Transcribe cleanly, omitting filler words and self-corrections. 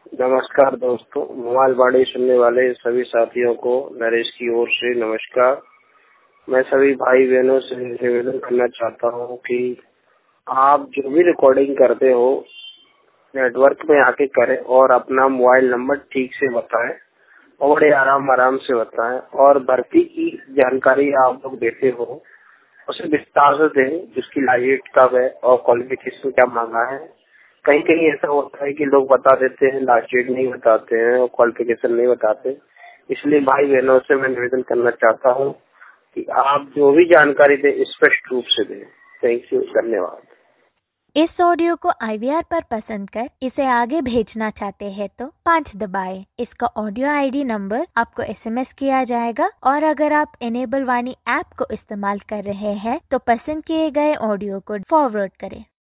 नमस्कार दोस्तों, मोबाइल बाड़ी सुनने वाले सभी साथियों को नरेश की ओर से नमस्कार। मैं सभी भाई बहनों से निवेदन करना चाहता हूं कि आप जो भी रिकॉर्डिंग करते हो नेटवर्क में आके करें और अपना मोबाइल नंबर ठीक से बताएं और बड़े आराम से बताएं और भर्ती की जानकारी आप लोग देते हो उसे विस्तार से दें, जिसकी लाइट कब है और क्वालिफिकेशन क्या मांगा है। कहीं कहीं ऐसा होता है कि लोग बता देते हैं, लास्ट डेट नहीं बताते हैं और क्वालिफिकेशन नहीं बताते। इसलिए भाई बहनों से मैं निवेदन करना चाहता हूं कि आप जो भी जानकारी दें स्पष्ट रूप से दें। थैंक यू, धन्यवाद। इस ऑडियो को IVR पर पसंद कर इसे आगे भेजना चाहते हैं तो 5 दबाएं। इसका ऑडियो ID नंबर आपको SMS किया जाएगा और अगर आप इनेबल वाणी ऐप को इस्तेमाल कर रहे हैं तो पसंद किए गए ऑडियो को फॉरवर्ड करें।